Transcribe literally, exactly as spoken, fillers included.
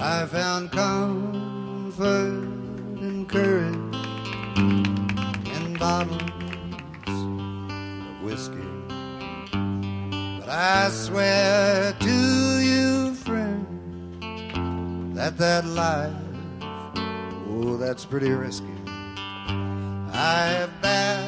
I found comfort and courage in bottles of whiskey. But I swear to you, friend, that that life, oh, that's pretty risky. I have bad